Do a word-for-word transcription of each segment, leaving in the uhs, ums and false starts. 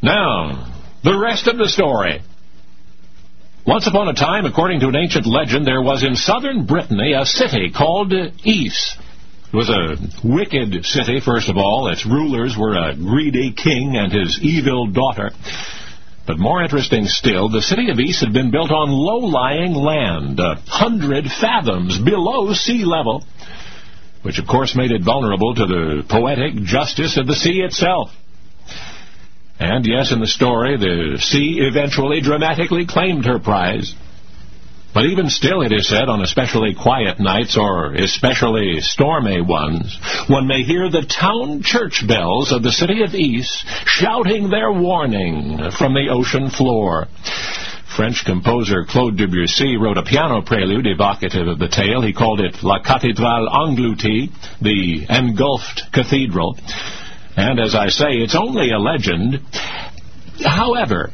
Now, the rest of the story. Once upon a time, according to an ancient legend, there was in southern Brittany a city called Ys. It was a wicked city, first of all. Its rulers were a greedy king and his evil daughter. But more interesting still, the city of Ys had been built on low-lying land, a hundred fathoms below sea level, which of course made it vulnerable to the poetic justice of the sea itself. And yes, in the story, the sea eventually dramatically claimed her prize. But even still, it is said, on especially quiet nights or especially stormy ones, one may hear the town church bells of the city of Ys shouting their warning from the ocean floor. French composer Claude Debussy wrote a piano prelude evocative of the tale. He called it La Cathédrale Engloutie, the engulfed cathedral. And as I say, it's only a legend. However,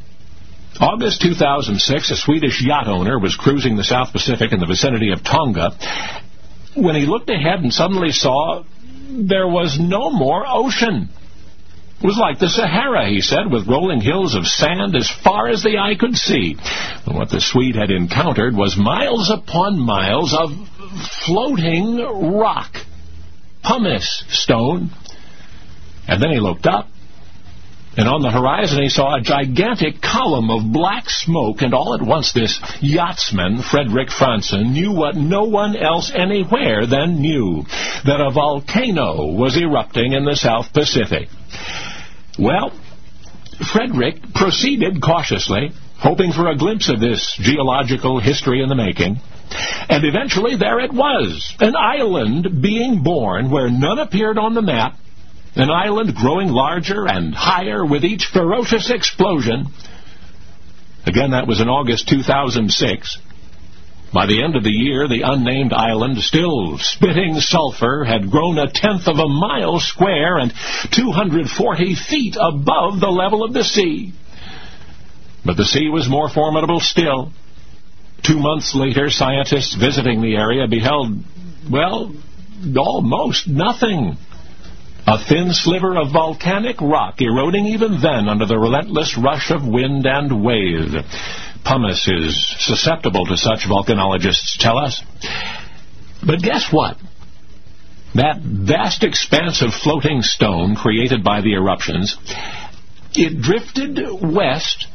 August two thousand six, a Swedish yacht owner was cruising the South Pacific in the vicinity of Tonga when he looked ahead and suddenly saw there was no more ocean. It was like the Sahara, he said, with rolling hills of sand as far as the eye could see. And what the Swede had encountered was miles upon miles of floating rock, pumice stone. And then he looked up, and on the horizon he saw a gigantic column of black smoke, and all at once this yachtsman, Fredrik Fransen, knew what no one else anywhere then knew, that a volcano was erupting in the South Pacific. Well, Fredrik proceeded cautiously, hoping for a glimpse of this geological history in the making, and eventually there it was, an island being born where none appeared on the map, an island growing larger and higher with each ferocious explosion. Again, that was in August two thousand six. By the end of the year, the unnamed island, still spitting sulfur, had grown a tenth of a mile square and two hundred forty feet above the level of the sea. But the sea was more formidable still. Two months later, scientists visiting the area beheld, well, almost nothing. A thin sliver of volcanic rock eroding even then under the relentless rush of wind and wave. Pumice is susceptible to such, volcanologists tell us. But guess what? That vast expanse of floating stone created by the eruptions, it drifted west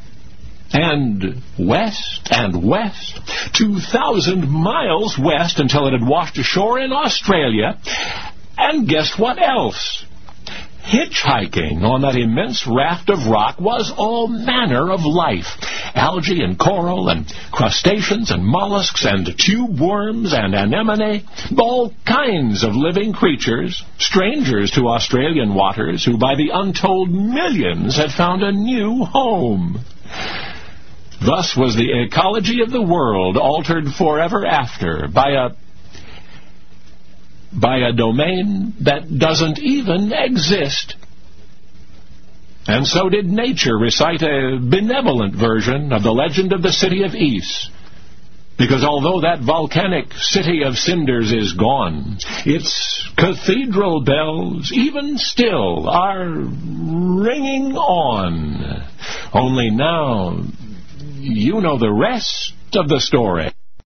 and west and west, two thousand miles west until it had washed ashore in Australia. And guess what else? Hitchhiking on that immense raft of rock was all manner of life. Algae and coral and crustaceans and mollusks and tube worms and anemone. All kinds of living creatures, strangers to Australian waters, who by the untold millions had found a new home. Thus was the ecology of the world altered forever after by a by a domain that doesn't even exist. And so did nature recite a benevolent version of the legend of the city of Ys. Because although that volcanic city of cinders is gone, its cathedral bells, even still, are ringing on. Only now, you know the rest of the story.